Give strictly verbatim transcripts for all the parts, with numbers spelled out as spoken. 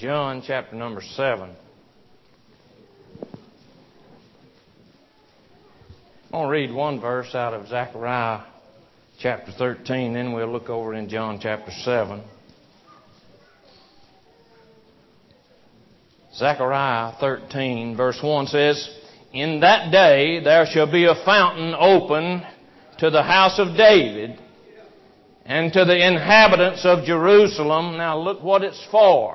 John chapter number seven. I'm going to read one verse out of Zechariah chapter thirteen, then we'll look over in John chapter seven. Zechariah thirteen, verse one says, "In that day there shall be a fountain open to the house of David and to the inhabitants of Jerusalem." Now look what it's for.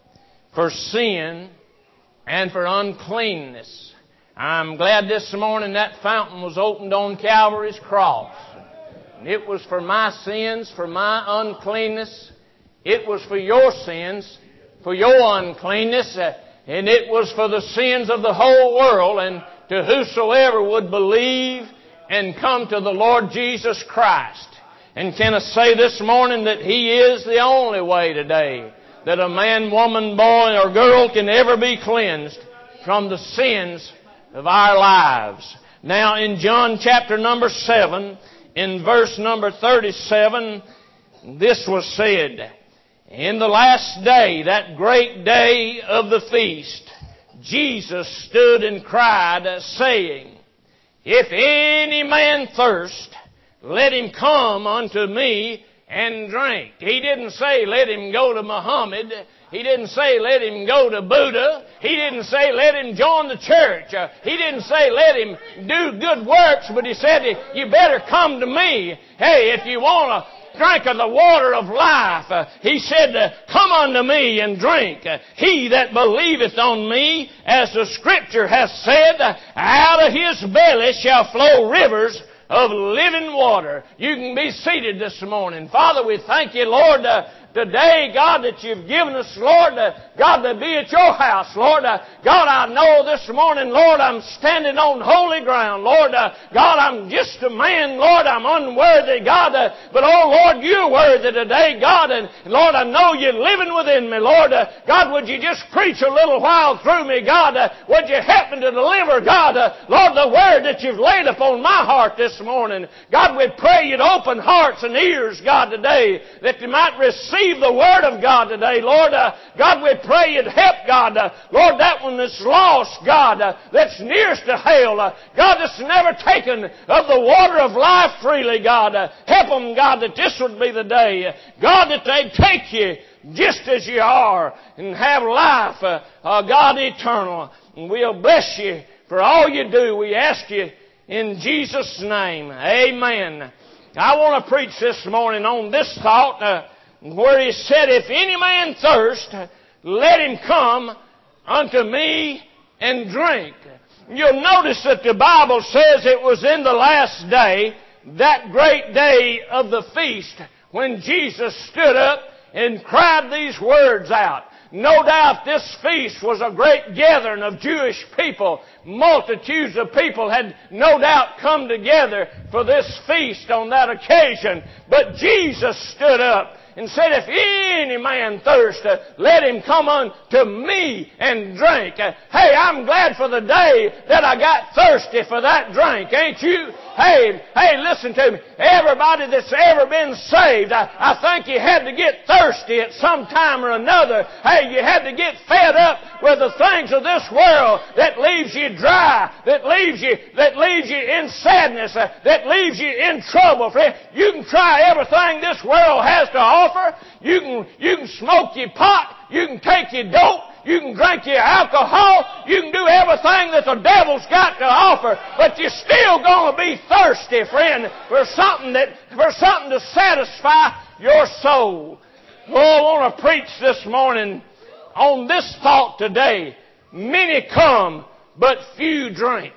For sin and for uncleanness. I'm glad this morning that fountain was opened on Calvary's cross. And it was for my sins, for my uncleanness. It was for your sins, for your uncleanness. And it was for the sins of the whole world. And to whosoever would believe and come to the Lord Jesus Christ. And can I say this morning that He is the only way today that a man, woman, boy, or girl can ever be cleansed from the sins of our lives. Now in John chapter number seven, in verse number thirty-seven, this was said, "In the last day, that great day of the feast, Jesus stood and cried, saying, If any man thirst, let him come unto me and drink." He didn't say, let him go to Muhammad. He didn't say, let him go to Buddha. He didn't say, let him join the church. Uh, he didn't say, let him do good works. But He said, you better come to me. Hey, if you want to drink of the water of life, uh, He said, uh, come unto me and drink. Uh, he that believeth on me, as the Scripture hath said, uh, out of his belly shall flow rivers of living water. You can be seated this morning. Father, we thank You, Lord, uh, today, God, that You've given us, Lord, uh, God, to be at Your house, Lord. Uh, God, I know this morning, Lord, I'm standing on holy ground, Lord. Uh, God, I'm just a man, Lord. I'm unworthy, God. Uh, but, oh, Lord, You're worthy today, God. And, Lord, I know You're living within me, Lord. Uh, God, would You just preach a little while through me, God? Uh, would You help me to deliver, God, uh, Lord, the word that You've laid upon my heart this morning. God, we pray You'd open hearts and ears, God, today, that you might receive the Word of God today, Lord. Uh, God, we pray You'd help, God. Uh, Lord, that one that's lost, God, uh, that's nearest to hell, uh, God, that's never taken of the water of life freely, God. Uh, help them, God, that this would be the day, uh, God, that they'd take You just as You are and have life, uh, uh, God, eternal. And we'll bless You for all You do. We ask You in Jesus' name. Amen. I want to preach this morning on this thought, uh, where He said, if any man thirst, let him come unto me and drink. You'll notice that the Bible says it was in the last day, that great day of the feast, when Jesus stood up and cried these words out. No doubt this feast was a great gathering of Jewish people. Multitudes of people had no doubt come together for this feast on that occasion. But Jesus stood up and said, if any man thirst, uh, let him come unto me and drink. Uh, hey, I'm glad for the day that I got thirsty for that drink, ain't you? Hey, hey, listen to me. Everybody that's ever been saved, I, I think you had to get thirsty at some time or another. Hey, you had to get fed up with the things of this world that leaves you dry, that leaves you, that leaves you in sadness, uh, that leaves you in trouble. Friend, you can try everything this world has to offer. You can, you can smoke your pot. You can take your dope. You can drink your alcohol. You can do everything that the devil's got to offer. But you're still going to be thirsty, friend, for something that, for something to satisfy your soul. Oh, I want to preach this morning on this thought today. Many come, but few drink.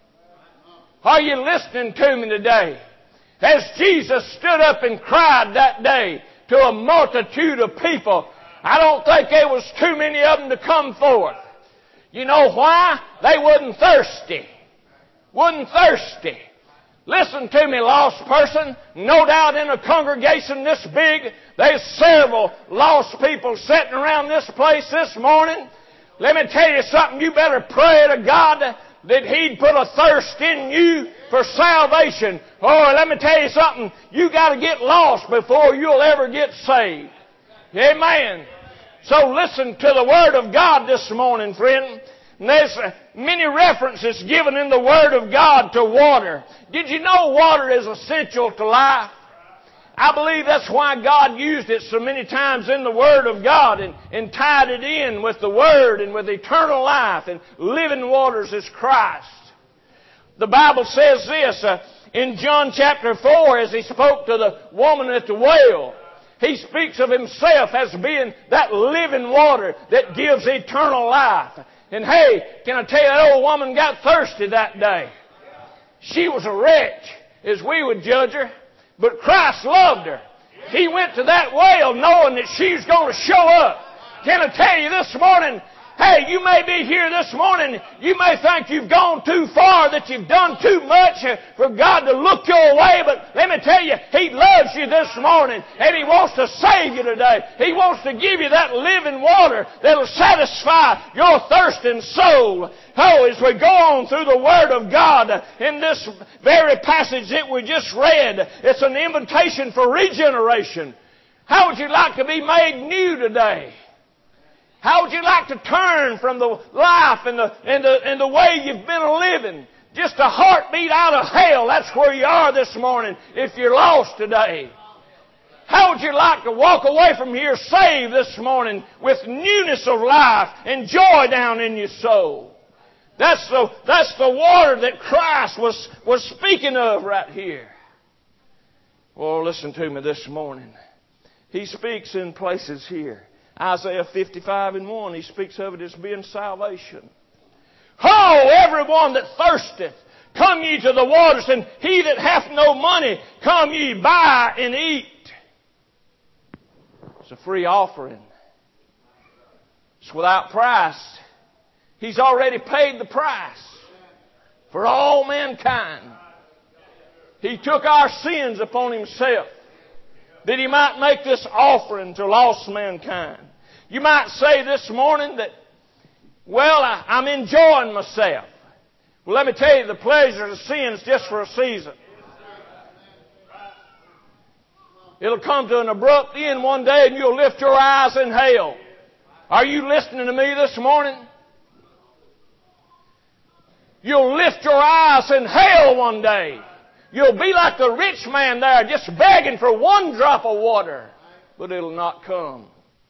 Are you listening to me today? As Jesus stood up and cried that day to a multitude of people, I don't think there was too many of them to come forth. You know why? They wasn't thirsty. Wasn't thirsty. Listen to me, lost person. No doubt in a congregation this big, there's several lost people sitting around this place this morning. Let me tell you something. You better pray to God that He'd put a thirst in you for salvation. Or let me tell you something. You got to get lost before you'll ever get saved. Amen. So listen to the Word of God this morning, friend. And there's many references given in the Word of God to water. Did you know water is essential to life? I believe that's why God used it so many times in the Word of God and, and tied it in with the Word and with eternal life, and living waters is Christ. The Bible says this uh, in John chapter four, as He spoke to the woman at the well. He speaks of Himself as being that living water that gives eternal life. And hey, can I tell you, that old woman got thirsty that day. She was a wretch, as we would judge her. But Christ loved her. He went to that well knowing that she's going to show up. Can I tell you this morning, hey, you may be here this morning, you may think you've gone too far, that you've done too much for God to look your way, but let me tell you, He loves you this morning, and He wants to save you today. He wants to give you that living water that'll satisfy your thirsting soul. Oh, as we go on through the Word of God, in this very passage that we just read, it's an invitation for regeneration. How would you like to be made new today? How would you like to turn from the life and the, and the, and the way you've been living? Just a heartbeat out of hell, that's where you are this morning if you're lost today. How would you like to walk away from here saved this morning with newness of life and joy down in your soul? That's the, that's the water that Christ was, was speaking of right here. Well, listen to me this morning. He speaks in places here. Isaiah fifty-five and one, He speaks of it as being salvation. Ho, everyone that thirsteth, come ye to the waters, and he that hath no money, come ye buy and eat. It's a free offering. It's without price. He's already paid the price for all mankind. He took our sins upon Himself that He might make this offering to lost mankind. You might say this morning that, well, I, I'm enjoying myself. Well, let me tell you, the pleasure of sin is just for a season. It'll come to an abrupt end one day and you'll lift your eyes in hell. Are you listening to me this morning? You'll lift your eyes in hell one day. You'll be like the rich man there, just begging for one drop of water. But it'll not come.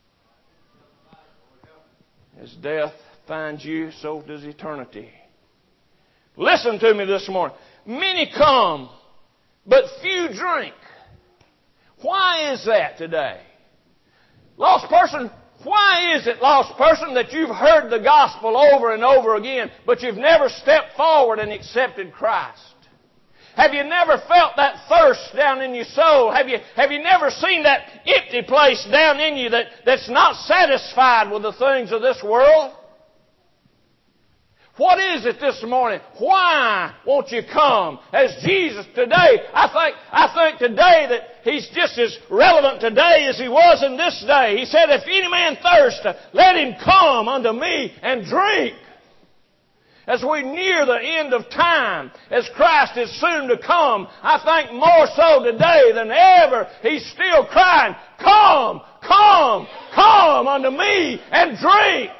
As death finds you, so does eternity. Listen to me this morning. Many come, but few drink. Why is that today? Lost person, why is it, lost person, that you've heard the gospel over and over again, but you've never stepped forward and accepted Christ? Have you never felt that thirst down in your soul? Have you, have you never seen that empty place down in you that, that's not satisfied with the things of this world? What is it this morning? Why won't you come? As Jesus today, I think, I think today that He's just as relevant today as He was in this day. He said, if any man thirst, let him come unto me and drink. As we near the end of time, as Christ is soon to come, I think more so today than ever, He's still crying, come, come, come unto me and drink.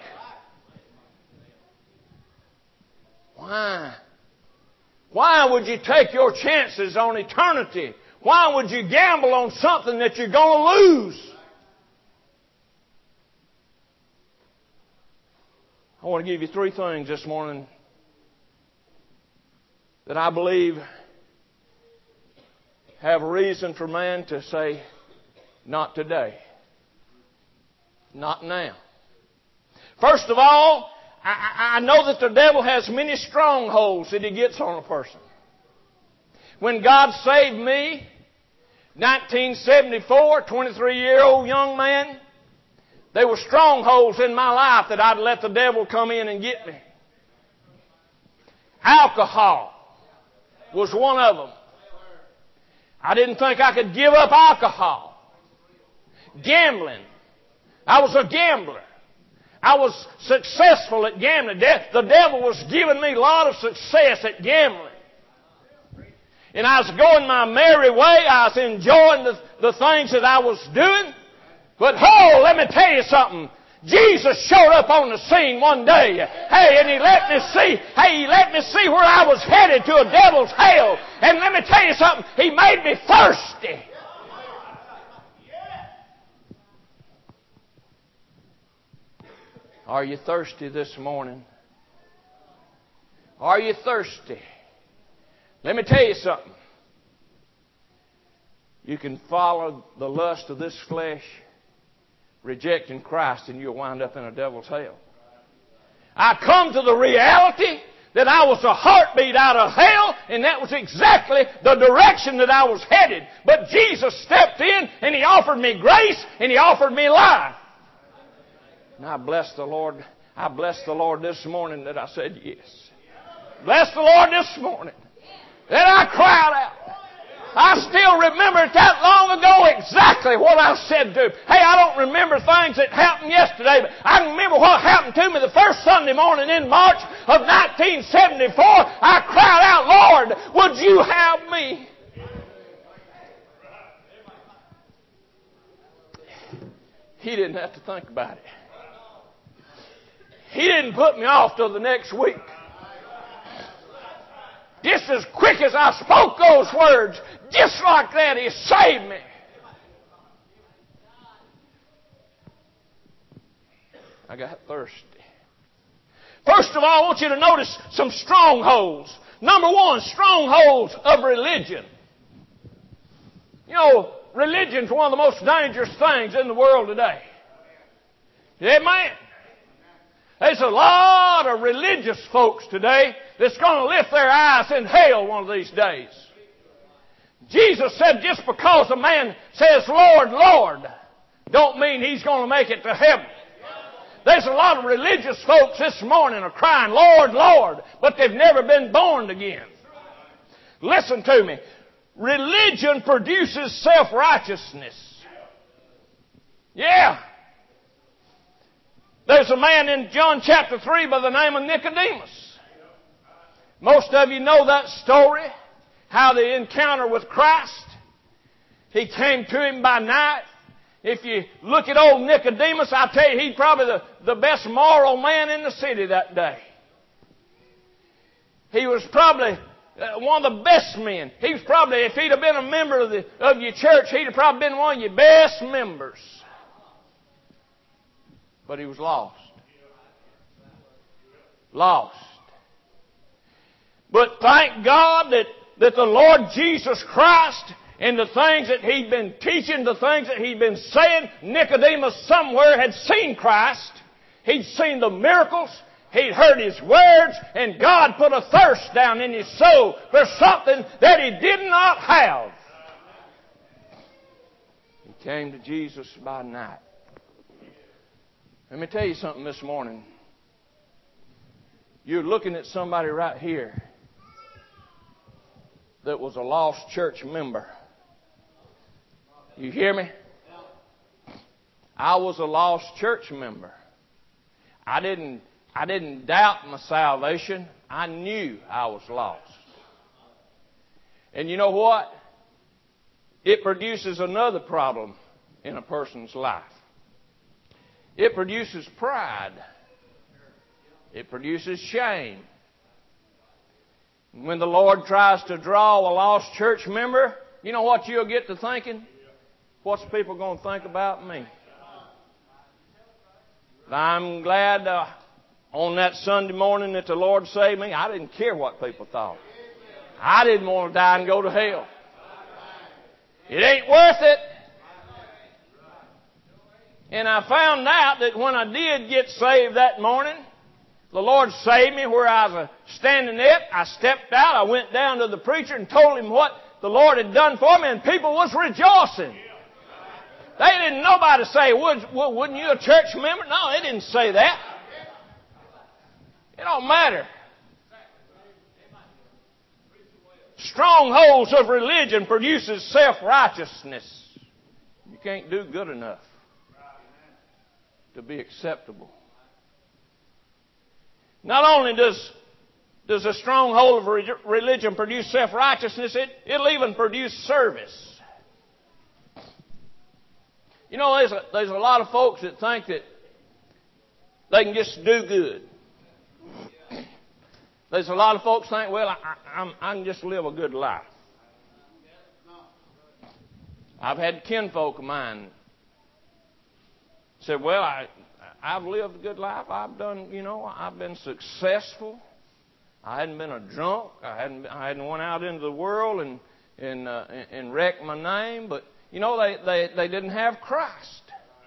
Why? Why would you take your chances on eternity? Why would you gamble on something that you're going to lose? I want to give you three things this morning that I believe have reason for man to say, not today. Not now. First of all, I, I know that the devil has many strongholds that he gets on a person. When God saved me, nineteen seventy-four, twenty-three-year-old young man, there were strongholds in my life that I'd let the devil come in and get me. Alcohol was one of them. I didn't think I could give up alcohol. Gambling. I was a gambler. I was successful at gambling. The devil was giving me a lot of success at gambling. And I was going my merry way. I was enjoying the, the things that I was doing. But, oh, let me tell you something. Jesus showed up on the scene one day. Hey, and He let me see, hey, He let me see where I was headed to a devil's hell. And let me tell you something, He made me thirsty. Are you thirsty this morning? Are you thirsty? Let me tell you something. You can follow the lust of this flesh, rejecting Christ, and you'll wind up in a devil's hell. I come to the reality that I was a heartbeat out of hell, and that was exactly the direction that I was headed. But Jesus stepped in, and He offered me grace, and He offered me life. And I bless the Lord. I bless the Lord this morning that I said yes. Bless the Lord this morning that I cried out. I still remember it that long ago exactly what I said to him. Hey, I don't remember things that happened yesterday, but I remember what happened to me the first Sunday morning in March of nineteen seventy-four. I cried out, Lord, would you have me? He didn't have to think about it. He didn't put me off till the next week. Just as quick as I spoke those words, just like that, He saved me. I got thirsty. First of all, I want you to notice some strongholds. Number one, strongholds of religion. You know, religion's one of the most dangerous things in the world today. Amen. There's a lot of religious folks today that's going to lift their eyes in hell one of these days. Jesus said just because a man says, Lord, Lord, don't mean he's going to make it to heaven. There's a lot of religious folks this morning are crying, Lord, Lord, but they've never been born again. Listen to me. Religion produces self-righteousness. Yeah. There's a man in John chapter three by the name of Nicodemus. Most of you know that story, how the encounter with Christ. He came to Him by night. If you look at old Nicodemus, I tell you, he's probably the, the best moral man in the city that day. He was probably uh, one of the best men. He was probably, if he'd have been a member of, the, of your church, he'd have probably been one of your best members. But he was lost. Lost. But thank God that, that the Lord Jesus Christ and the things that He'd been teaching, the things that He'd been saying, Nicodemus somewhere had seen Christ. He'd seen the miracles. He'd heard His words. And God put a thirst down in his soul for something that he did not have. He came to Jesus by night. Let me tell you something this morning. You're looking at somebody right here that was a lost church member. You hear me? I was a lost church member. I didn't, I didn't doubt my salvation. I knew I was lost. And you know what? It produces another problem in a person's life. It produces pride. It produces shame. When the Lord tries to draw a lost church member, you know what you'll get to thinking? What's people going to think about me? I'm glad uh, on that Sunday morning that the Lord saved me, I didn't care what people thought. I didn't want to die and go to hell. It ain't worth it. And I found out that when I did get saved that morning, the Lord saved me where I was standing there. I stepped out. I went down to the preacher and told him what the Lord had done for me, and people was rejoicing. They didn't nobody say, Would, wouldn't you a church member? No, they didn't say that. It don't matter. Strongholds of religion produces self-righteousness. You can't do good enough to be acceptable. Not only does, does a stronghold of religion produce self-righteousness, it, it'll even produce service. You know, there's a, there's a lot of folks that think that they can just do good. There's a lot of folks think, well, I, I, I can just live a good life. I've had kinfolk of mine said, well, I, I've lived a good life. I've done, you know, I've been successful. I hadn't been a drunk. I hadn't, I hadn't went out into the world and and uh, and wrecked my name. But you know, they they, they didn't have Christ.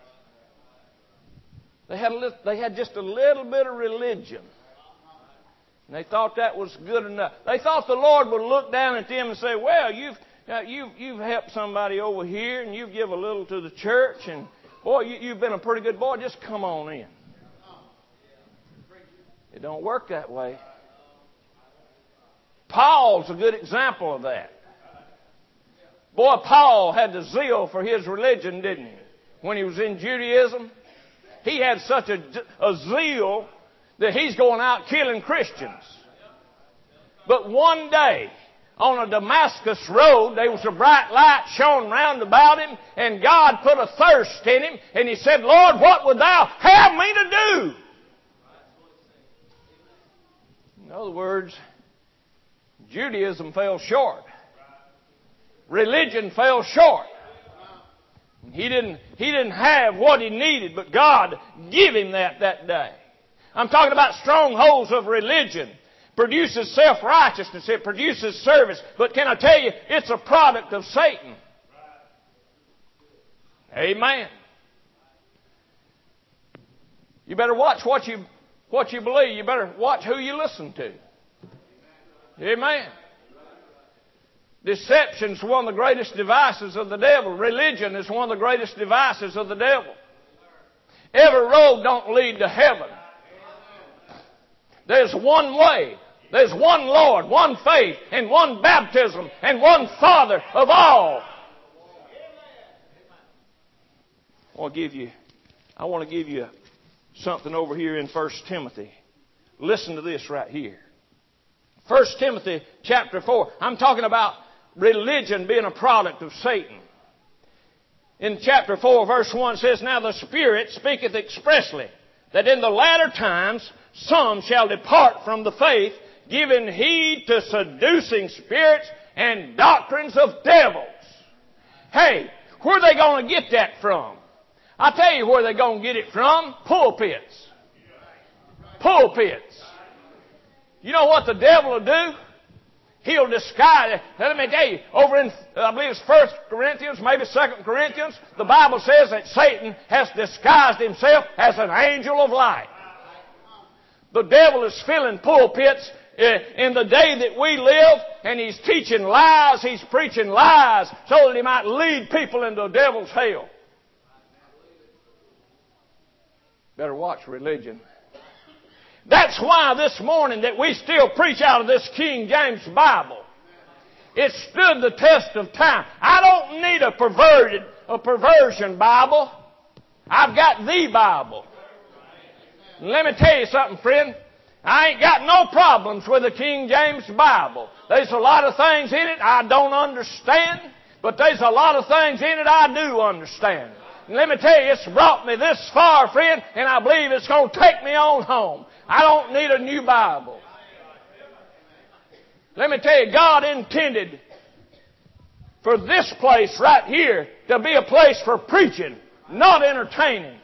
They had a little, they had just a little bit of religion. And they thought that was good enough. They thought the Lord would look down at them and say, well, you've uh, you've you've helped somebody over here, and you've given a little to the church, and boy, you, you've been a pretty good boy. Just come on in. It don't work that way. Paul's a good example of that. Boy, Paul had the zeal for his religion, didn't he? When he was in Judaism, he had such a, a zeal that he's going out killing Christians. But one day, on a Damascus road, there was a bright light shone round about him, and God put a thirst in him, and he said, Lord, what would thou have me to do? In other words, Judaism fell short. Religion fell short. He didn't, he didn't have what he needed, but God gave him that that day. I'm talking about strongholds of religion. Produces self-righteousness. It produces service. But can I tell you, it's a product of Satan. Amen. You better watch what you, what you believe. You better watch who you listen to. Amen. Deception is one of the greatest devices of the devil. Religion is one of the greatest devices of the devil. Every road don't lead to heaven. There's one way. There's one Lord, one faith, and one baptism, and one Father of all. I want to give you, I want to give you something over here in First Timothy. Listen to this right here. First Timothy chapter four. I'm talking about religion being a product of Satan. In chapter four, verse one says, Now the Spirit speaketh expressly, that in the latter times some shall depart from the faith, giving heed to seducing spirits and doctrines of devils. Hey, where are they going to get that from? I'll tell you where they're going to get it from. Pulpits. Pulpits. You know what the devil will do? He'll disguise it. Now, let me tell you, over in, I believe it's First Corinthians, maybe Second Corinthians, the Bible says that Satan has disguised himself as an angel of light. The devil is filling pulpits in the day that we live, and he's teaching lies, he's preaching lies, so that he might lead people into the devil's hell. Better watch religion. That's why this morning that we still preach out of this King James Bible. It stood the test of time. I don't need a perverted, a perversion Bible. I've got the Bible. And let me tell you something, friend. I ain't got no problems with the King James Bible. There's a lot of things in it I don't understand, but there's a lot of things in it I do understand. And let me tell you, it's brought me this far, friend, and I believe it's going to take me on home. I don't need a new Bible. Let me tell you, God intended for this place right here to be a place for preaching, not entertaining.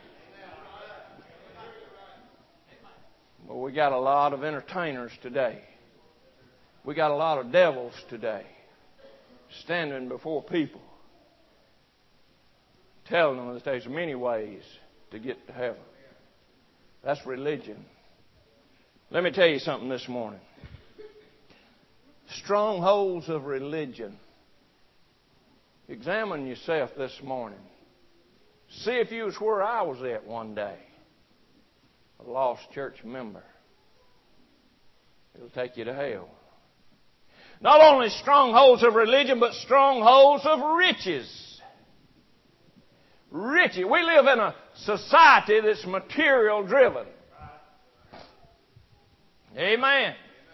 Well, we got a lot of entertainers today. We got a lot of devils today standing before people, telling them that there's many ways to get to heaven. That's religion. Let me tell you something this morning. Strongholds of religion. Examine yourself this morning. See if you was where I was at one day. A lost church member. It'll take you to hell. Not only strongholds of religion, but strongholds of riches. Riches. We live in a society that's material driven. Amen.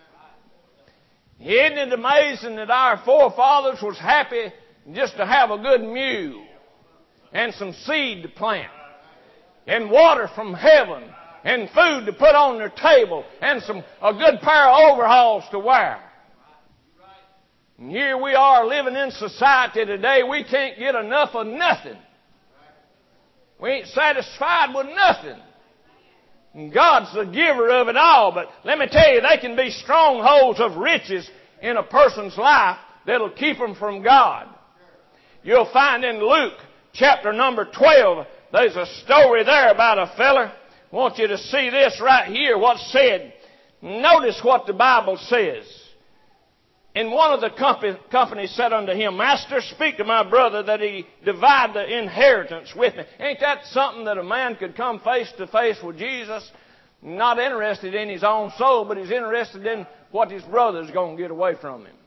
Isn't it amazing that our forefathers was happy just to have a good mule and some seed to plant and water from heaven and food to put on their table and some a good pair of overalls to wear. And here we are living in society today. We can't get enough of nothing. We ain't satisfied with nothing. And God's the giver of it all. But let me tell you, they can be strongholds of riches in a person's life that'll keep them from God. You'll find in Luke chapter number twelve, there's a story there about a feller. I want you to see this right here, what's said. Notice what the Bible says. And one of the company, company said unto him, Master, speak to my brother that he divide the inheritance with me. Ain't that something that a man could come face to face with Jesus? Not interested in his own soul, but he's interested in what his brother's going to get away from him.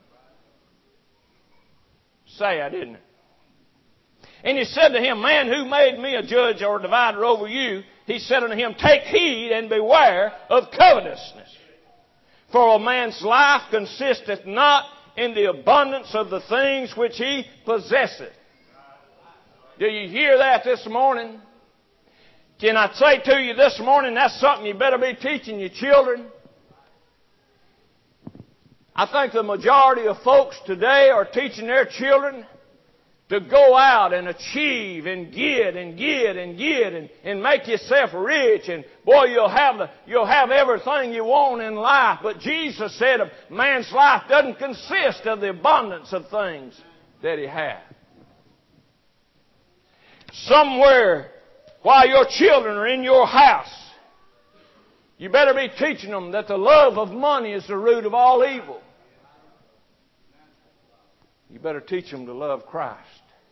Sad, isn't it? And he said to him, Man, who made me a judge or a divider over you? He said unto him, Take heed and beware of covetousness. For a man's life consisteth not in the abundance of the things which he possesseth. Do you hear that this morning? Can I say to you this morning, that's something you better be teaching your children? I think the majority of folks today are teaching their children to go out and achieve and get and get and get and, and make yourself rich. And boy, you'll have the, you'll have everything you want in life. But Jesus said a man's life doesn't consist of the abundance of things that he has. Somewhere while your children are in your house, you better be teaching them that the love of money is the root of all evil. You better teach them to love Christ.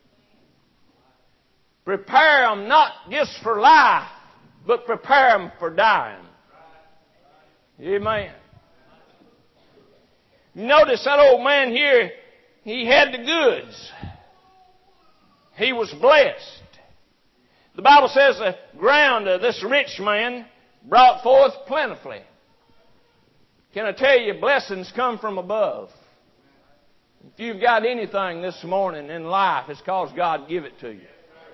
Prepare them not just for life, but prepare them for dying. Amen. Notice that old man here, he had the goods. He was blessed. The Bible says the ground of this rich man brought forth plentifully. Can I tell you, blessings come from above. If you've got anything this morning in life, it's because God give it to you.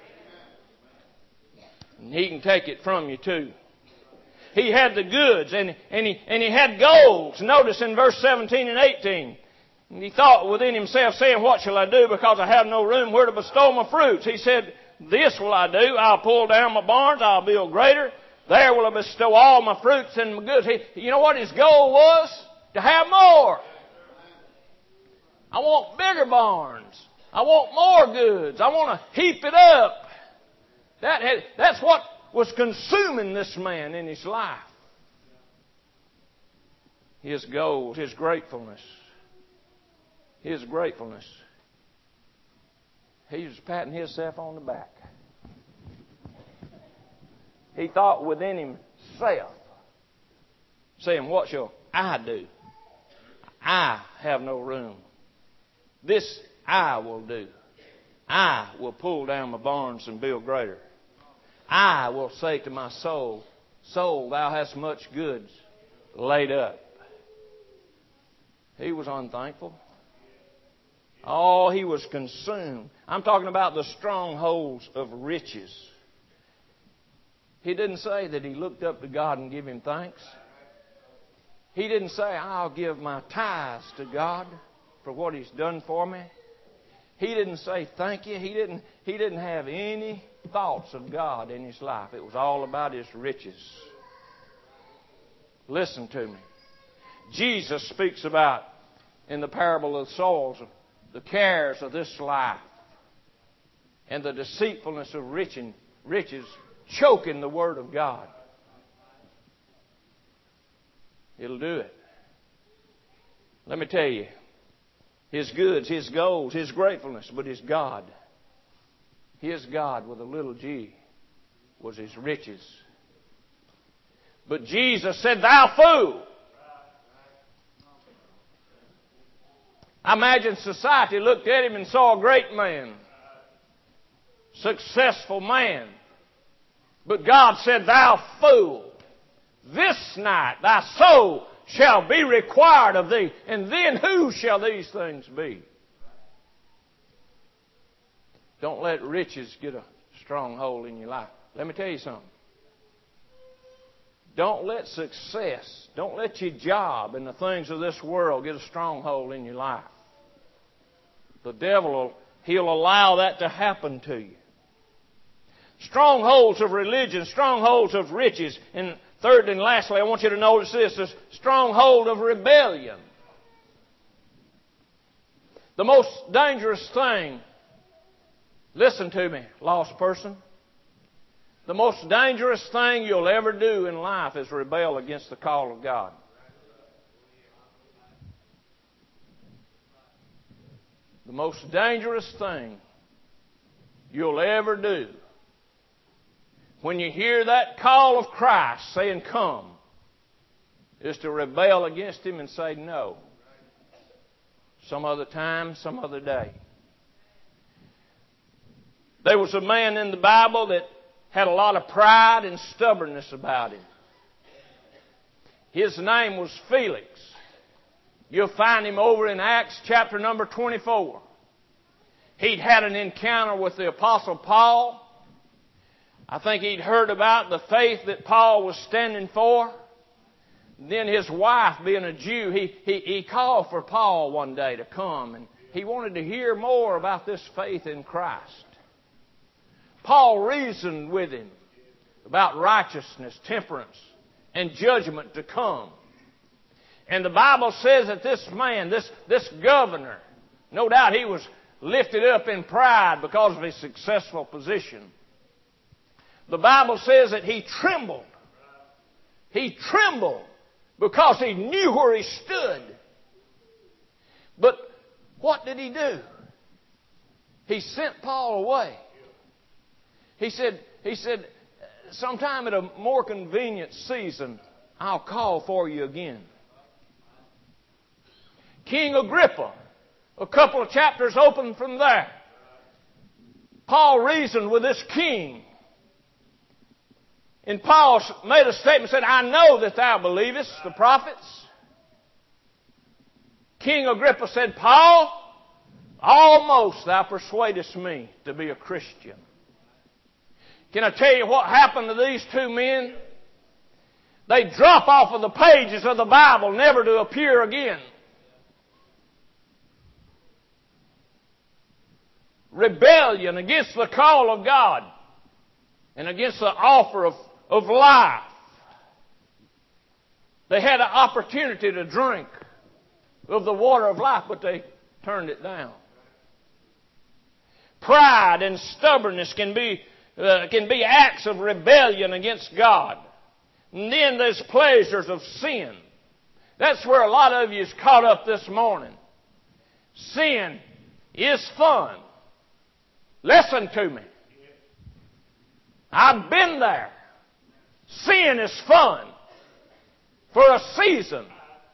And He can take it from you too. He had the goods and, and, he, and he had goals. Notice in verse seventeen and eighteen. And he thought within himself, saying, What shall I do, because I have no room where to bestow my fruits? He said, This will I do. I'll pull down my barns. I'll build greater. There will I bestow all my fruits and my goods. He, you know what his goal was? To have more. I want bigger barns. I want more goods. I want to heap it up. That had, that's what was consuming this man in his life. His goals, his gratefulness. His gratefulness. He was patting himself on the back. He thought within himself, saying, What shall I do? I have no room. This I will do. I will pull down my barns and build greater. I will say to my soul, Soul, thou hast much goods laid up. He was unthankful. Oh, he was consumed. I'm talking about the strongholds of riches. He didn't say that he looked up to God and give Him thanks. He didn't say, I'll give my tithes to God for what He's done for me. He didn't say thank you. He didn't, he didn't have any thoughts of God in his life. It was all about his riches. Listen to me. Jesus speaks about, in the parable of the soils, the cares of this life and the deceitfulness of riches choking the Word of God. It'll do it. Let me tell you, his goods, his goals, his gratefulness, but his God, his God with a little g, was his riches. But Jesus said, Thou fool! I imagine society looked at him and saw a great man, successful man. But God said, Thou fool! This night thy soul shall be required of thee. And then who shall these things be? Don't let riches get a stronghold in your life. Let me tell you something. Don't let success, don't let your job and the things of this world get a stronghold in your life. The devil, will, he'll allow that to happen to you. Strongholds of religion, strongholds of riches. And third and lastly, I want you to notice this, the stronghold of rebellion. The most dangerous thing, listen to me, lost person. The most dangerous thing you'll ever do in life is rebel against the call of God. The most dangerous thing you'll ever do when you hear that call of Christ saying, come, is to rebel against Him and say no. Some other time, some other day. There was a man in the Bible that had a lot of pride and stubbornness about him. His name was Felix. You'll find him over in Acts chapter number twenty-four. He'd had an encounter with the Apostle Paul. I think he'd heard about the faith that Paul was standing for. Then his wife, being a Jew, he, he, he called for Paul one day to come, and he wanted to hear more about this faith in Christ. Paul reasoned with him about righteousness, temperance, and judgment to come. And the Bible says that this man, this, this governor, no doubt he was lifted up in pride because of his successful position. The Bible says that he trembled. He trembled because he knew where he stood. But what did he do? He sent Paul away. He said, he said, sometime at a more convenient season, I'll call for you again. King Agrippa, a couple of chapters open from there. Paul reasoned with this king. And Paul made a statement, said, I know that thou believest the prophets. King Agrippa said, Paul, almost thou persuadest me to be a Christian. Can I tell you what happened to these two men? They drop off of the pages of the Bible, never to appear again. Rebellion against the call of God and against the offer of, of life. They had an opportunity to drink of the water of life, but they turned it down. Pride and stubbornness can be uh, can be acts of rebellion against God. And then there's pleasures of sin. That's where a lot of you is caught up this morning. Sin is fun. Listen to me. I've been there. Sin is fun for a season.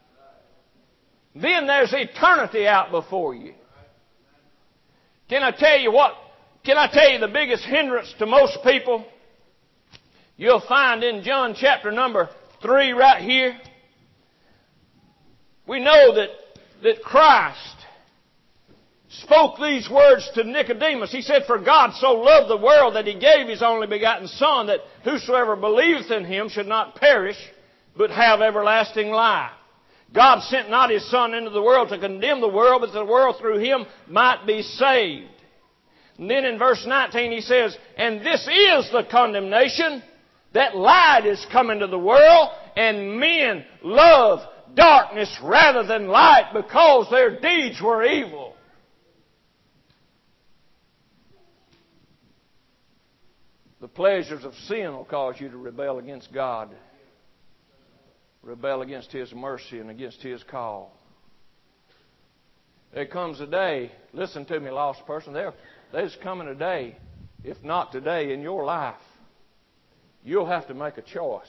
Then there's eternity out before you. Can I tell you what? Can I tell you the biggest hindrance to most people? You'll find in John chapter number three right here. We know that, that Christ spoke these words to Nicodemus. He said, for God so loved the world that He gave His only begotten Son, that whosoever believeth in Him should not perish, but have everlasting life. God sent not His Son into the world to condemn the world, but that the world through Him might be saved. And then in verse nineteen He says, and this is the condemnation, that light is come into the world, and men love darkness rather than light, because their deeds were evil. The pleasures of sin will cause you to rebel against God. Rebel against His mercy and against His call. There comes a day, listen to me, lost person, there, there's coming a day, if not today, in your life, you'll have to make a choice.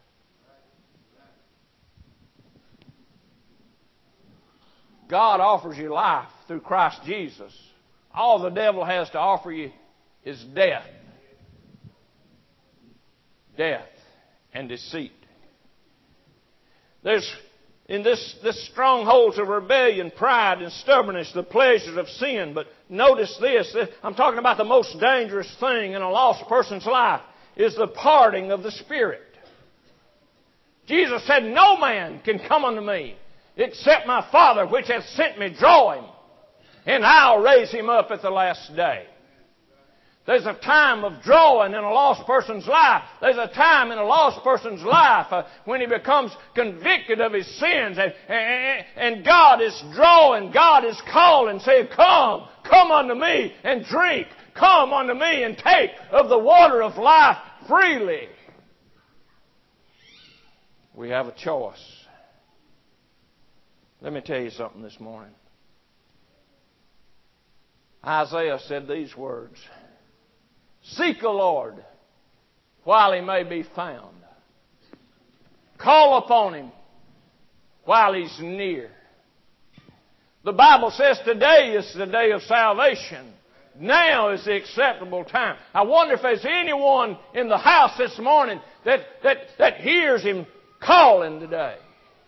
God offers you life through Christ Jesus. All the devil has to offer you is death. Death and deceit. There's, in this, this strongholds of rebellion, pride, and stubbornness, the pleasures of sin. But notice this, I'm talking about the most dangerous thing in a lost person's life, is the parting of the Spirit. Jesus said, no man can come unto me except my Father which hath sent me draw him, and I'll raise him up at the last day. There's a time of drawing in a lost person's life. There's a time in a lost person's life uh, when he becomes convicted of his sins. And, and, and God is drawing, God is calling, saying, come, come unto me and drink. Come unto me and take of the water of life freely. We have a choice. Let me tell you something this morning. Isaiah said these words. Seek the Lord while He may be found. Call upon Him while He's near. The Bible says today is the day of salvation. Now is the acceptable time. I wonder if there's anyone in the house this morning that, that, that hears Him calling today.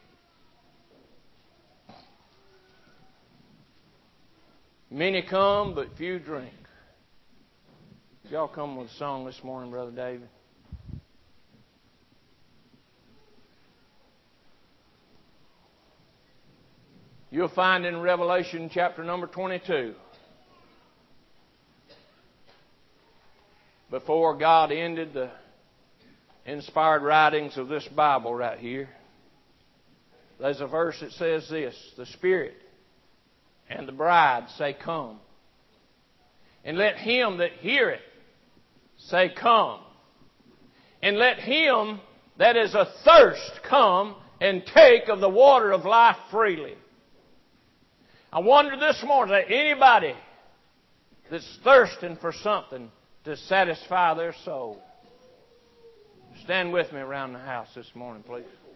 Many come, but few drink. Y'all come with a song this morning, Brother David. You'll find in Revelation chapter number twenty-two, before God ended the inspired writings of this Bible right here, there's a verse that says this, the Spirit and the bride say, come. And let him that heareth say, come. And let him that is athirst come and take of the water of life freely. I wonder this morning that anybody that's thirsting for something to satisfy their soul. Stand with me around the house this morning, please.